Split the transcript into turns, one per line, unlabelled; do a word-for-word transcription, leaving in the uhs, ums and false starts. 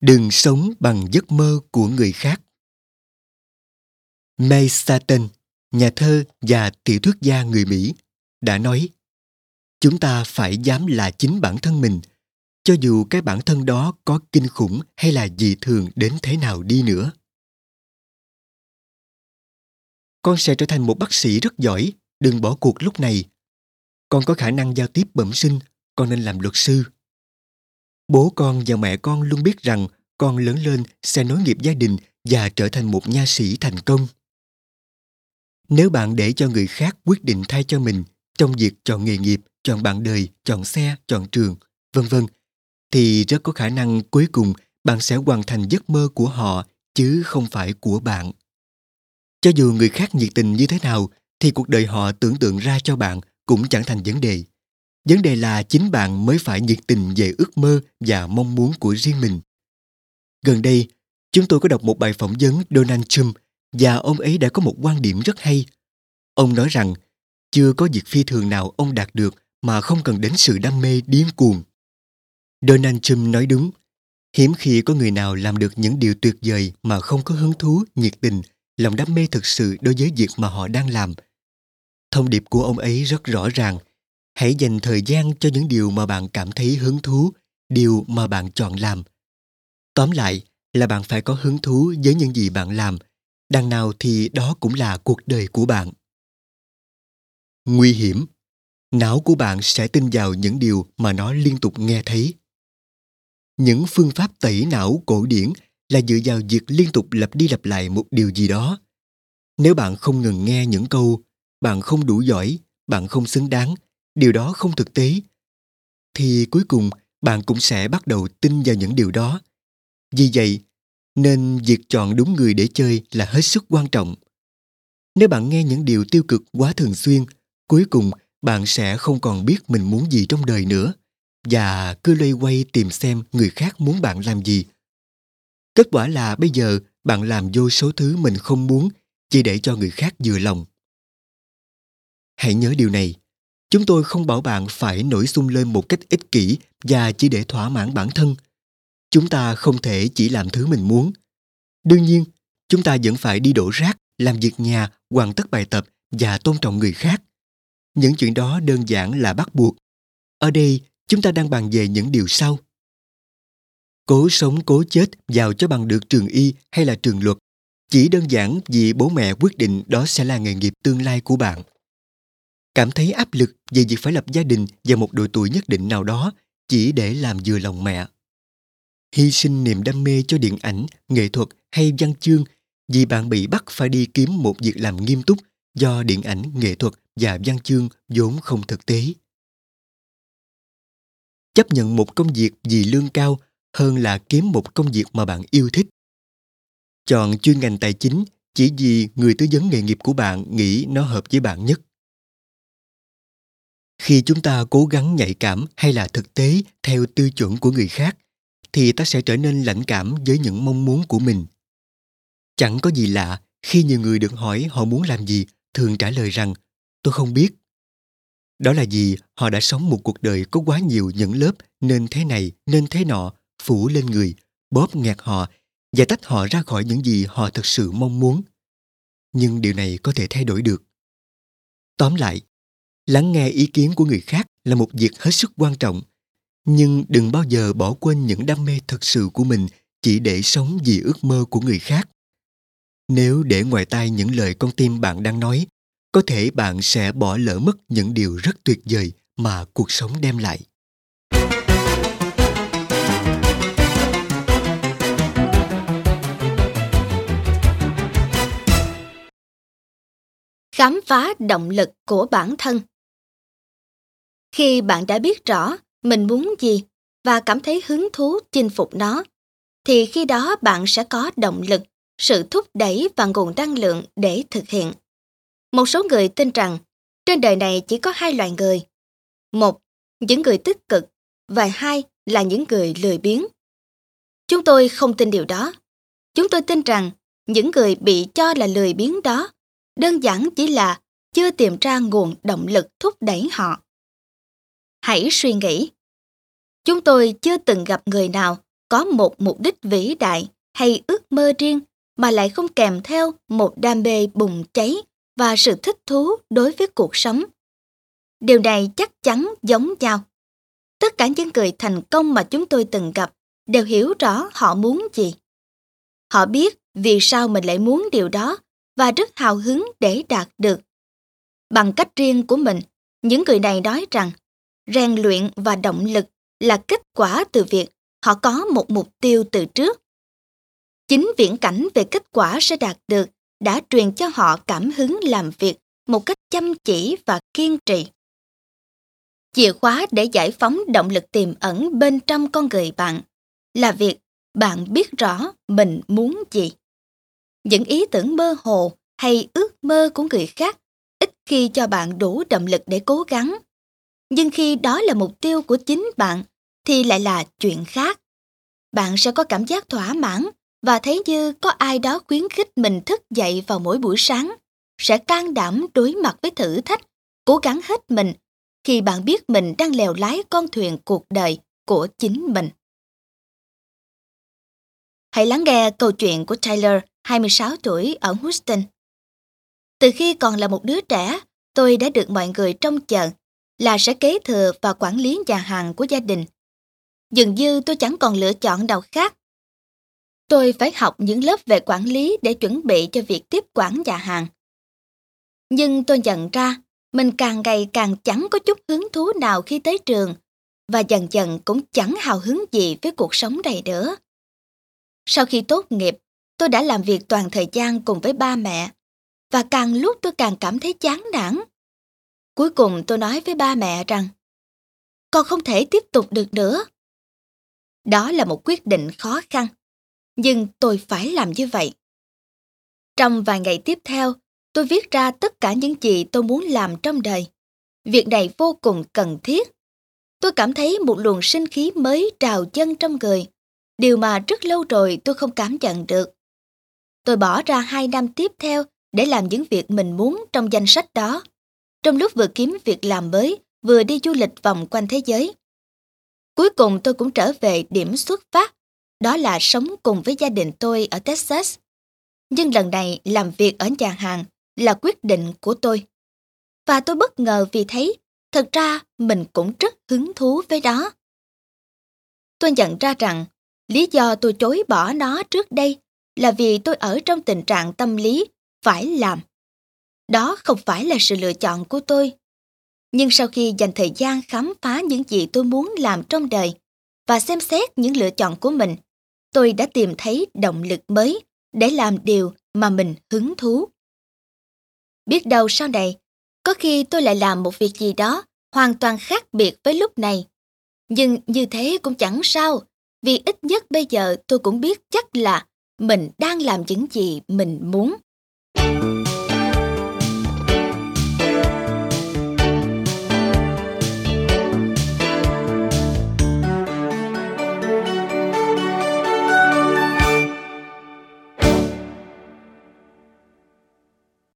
Đừng sống bằng giấc mơ của người khác. May Satan, nhà thơ và tiểu thuyết gia người Mỹ, đã nói: chúng ta phải dám là chính bản thân mình, cho dù cái bản thân đó có kinh khủng hay là dị thường đến thế nào đi nữa. Con sẽ trở thành một bác sĩ rất giỏi, đừng bỏ cuộc lúc này. Con có khả năng giao tiếp bẩm sinh, con nên làm luật sư. Bố con và mẹ con luôn biết rằng con lớn lên sẽ nối nghiệp gia đình và trở thành một nha sĩ thành công. Nếu bạn để cho người khác quyết định thay cho mình trong việc chọn nghề nghiệp, chọn bạn đời, chọn xe, chọn trường, vân vân, thì rất có khả năng cuối cùng bạn sẽ hoàn thành giấc mơ của họ chứ không phải của bạn. Cho dù người khác nhiệt tình như thế nào thì cuộc đời họ tưởng tượng ra cho bạn cũng chẳng thành vấn đề. Vấn đề là chính bạn mới phải nhiệt tình về ước mơ và mong muốn của riêng mình. Gần đây, chúng tôi có đọc một bài phỏng vấn Donald Trump và ông ấy đã có một quan điểm rất hay. Ông nói rằng chưa có việc phi thường nào ông đạt được mà không cần đến sự đam mê điên cuồng. Donald Trump nói đúng. Hiếm khi có người nào làm được những điều tuyệt vời mà không có hứng thú, nhiệt tình, lòng đam mê thực sự đối với việc mà họ đang làm. Thông điệp của ông ấy rất rõ ràng. Hãy dành thời gian cho những điều mà bạn cảm thấy hứng thú, điều mà bạn chọn làm. Tóm lại là bạn phải có hứng thú với những gì bạn làm. Đằng nào thì đó cũng là cuộc đời của bạn. Nguy hiểm. Não của bạn sẽ tin vào những điều mà nó liên tục nghe thấy. Những phương pháp tẩy não cổ điển là dựa vào việc liên tục lặp đi lặp lại một điều gì đó. Nếu bạn không ngừng nghe những câu "bạn không đủ giỏi", "bạn không xứng đáng", điều đó không thực tế, thì cuối cùng bạn cũng sẽ bắt đầu tin vào những điều đó. Vì vậy, nên việc chọn đúng người để chơi là hết sức quan trọng. Nếu bạn nghe những điều tiêu cực quá thường xuyên, cuối cùng bạn sẽ không còn biết mình muốn gì trong đời nữa và cứ loay hoay tìm xem người khác muốn bạn làm gì. Kết quả là bây giờ bạn làm vô số thứ mình không muốn chỉ để cho người khác vừa lòng. Hãy nhớ điều này. Chúng tôi không bảo bạn phải nổi xung lên một cách ích kỷ và chỉ để thỏa mãn bản thân. Chúng ta không thể chỉ làm thứ mình muốn. Đương nhiên, chúng ta vẫn phải đi đổ rác, làm việc nhà, hoàn tất bài tập và tôn trọng người khác. Những chuyện đó đơn giản là bắt buộc. Ở đây, chúng ta đang bàn về những điều sau. Cố sống cố chết vào cho bằng được trường y hay là trường luật, chỉ đơn giản vì bố mẹ quyết định đó sẽ là nghề nghiệp tương lai của bạn. Cảm thấy áp lực về việc phải lập gia đình vào một độ tuổi nhất định nào đó chỉ để làm vừa lòng mẹ. Hy sinh niềm đam mê cho điện ảnh, nghệ thuật hay văn chương vì bạn bị bắt phải đi kiếm một việc làm nghiêm túc do điện ảnh, nghệ thuật và văn chương vốn không thực tế. Chấp nhận một công việc vì lương cao hơn là kiếm một công việc mà bạn yêu thích. Chọn chuyên ngành tài chính chỉ vì người tư vấn nghề nghiệp của bạn nghĩ nó hợp với bạn nhất. Khi chúng ta cố gắng nhạy cảm hay là thực tế theo tiêu chuẩn của người khác, thì ta sẽ trở nên lãnh cảm với những mong muốn của mình. Chẳng có gì lạ khi nhiều người được hỏi họ muốn làm gì thường trả lời rằng tôi không biết. Đó là vì họ đã sống một cuộc đời có quá nhiều những lớp nên thế này, nên thế nọ phủ lên người, bóp nghẹt họ và tách họ ra khỏi những gì họ thực sự mong muốn. Nhưng điều này có thể thay đổi được. Tóm lại, lắng nghe ý kiến của người khác là một việc hết sức quan trọng, nhưng đừng bao giờ bỏ quên những đam mê thực sự của mình chỉ để sống vì ước mơ của người khác. Nếu để ngoài tai những lời con tim bạn đang nói, có thể bạn sẽ bỏ lỡ mất những điều rất tuyệt vời mà cuộc sống đem lại.
Khám phá động lực của bản thân. Khi bạn đã biết rõ mình muốn gì và cảm thấy hứng thú chinh phục nó, thì khi đó bạn sẽ có động lực, sự thúc đẩy và nguồn năng lượng để thực hiện. Một số người tin rằng trên đời này chỉ có hai loại người. Một, những người tích cực, và hai là những người lười biếng. Chúng tôi không tin điều đó. Chúng tôi tin rằng những người bị cho là lười biếng đó đơn giản chỉ là chưa tìm ra nguồn động lực thúc đẩy họ. Hãy suy nghĩ. Chúng tôi chưa từng gặp người nào có một mục đích vĩ đại hay ước mơ riêng mà lại không kèm theo một đam mê bùng cháy và sự thích thú đối với cuộc sống. Điều này chắc chắn giống nhau. Tất cả những người thành công mà chúng tôi từng gặp đều hiểu rõ họ muốn gì. Họ biết vì sao mình lại muốn điều đó và rất hào hứng để đạt được. Bằng cách riêng của mình, những người này nói rằng rèn luyện và động lực là kết quả từ việc họ có một mục tiêu từ trước. Chính viễn cảnh về kết quả sẽ đạt được đã truyền cho họ cảm hứng làm việc một cách chăm chỉ và kiên trì. Chìa khóa để giải phóng động lực tiềm ẩn bên trong con người bạn là việc bạn biết rõ mình muốn gì. Những ý tưởng mơ hồ hay ước mơ của người khác ít khi cho bạn đủ động lực để cố gắng. Nhưng khi đó là mục tiêu của chính bạn thì lại là chuyện khác. Bạn sẽ có cảm giác thỏa mãn và thấy như có ai đó khuyến khích mình thức dậy vào mỗi buổi sáng, sẽ can đảm đối mặt với thử thách, cố gắng hết mình khi bạn biết mình đang lèo lái con thuyền cuộc đời của chính mình. Hãy lắng nghe câu chuyện của Tyler, hai mươi sáu tuổi, ở Houston. Từ khi còn là một đứa trẻ, tôi đã được mọi người trông chờ là sẽ kế thừa và quản lý nhà hàng của gia đình. Dường như tôi chẳng còn lựa chọn nào khác. Tôi phải học những lớp về quản lý để chuẩn bị cho việc tiếp quản nhà hàng. Nhưng tôi nhận ra mình càng ngày càng chẳng có chút hứng thú nào khi tới trường và dần dần cũng chẳng hào hứng gì với cuộc sống này nữa. Sau khi tốt nghiệp, tôi đã làm việc toàn thời gian cùng với ba mẹ và càng lúc tôi càng cảm thấy chán nản. Cuối cùng tôi nói với ba mẹ rằng con không thể tiếp tục được nữa. Đó là một quyết định khó khăn, nhưng tôi phải làm như vậy. Trong vài ngày tiếp theo, tôi viết ra tất cả những gì tôi muốn làm trong đời. Việc này vô cùng cần thiết. Tôi cảm thấy một luồng sinh khí mới trào dâng trong người, điều mà rất lâu rồi tôi không cảm nhận được. Tôi bỏ ra hai năm tiếp theo để làm những việc mình muốn trong danh sách đó, trong lúc vừa kiếm việc làm mới, vừa đi du lịch vòng quanh thế giới. Cuối cùng tôi cũng trở về điểm xuất phát, đó là sống cùng với gia đình tôi ở Texas. Nhưng lần này làm việc ở nhà hàng là quyết định của tôi. Và tôi bất ngờ vì thấy thật ra mình cũng rất hứng thú với đó. Tôi nhận ra rằng lý do tôi chối bỏ nó trước đây là vì tôi ở trong tình trạng tâm lý phải làm. Đó không phải là sự lựa chọn của tôi. Nhưng sau khi dành thời gian khám phá những gì tôi muốn làm trong đời và xem xét những lựa chọn của mình, tôi đã tìm thấy động lực mới để làm điều mà mình hứng thú. Biết đâu sau này, có khi tôi lại làm một việc gì đó hoàn toàn khác biệt với lúc này. Nhưng như thế cũng chẳng sao, vì ít nhất bây giờ tôi cũng biết chắc là mình đang làm những gì mình muốn.